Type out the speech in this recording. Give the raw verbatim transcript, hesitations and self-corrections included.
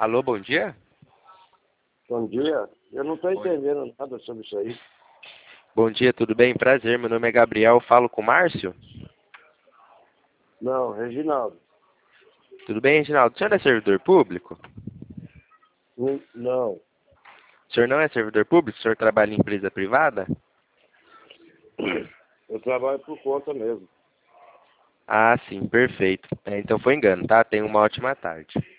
Alô, bom dia? Bom dia. Eu não estou Oi. entendendo nada sobre isso aí. Bom dia, tudo bem? Prazer, meu nome é Gabriel, falo com o Márcio? Não, Reginaldo. Tudo bem, Reginaldo? O senhor é servidor público? Não. não. O senhor não é servidor público? O senhor trabalha em empresa privada? Eu trabalho por conta mesmo. Ah, sim, perfeito. É, então foi engano, tá? Tenha uma ótima tarde.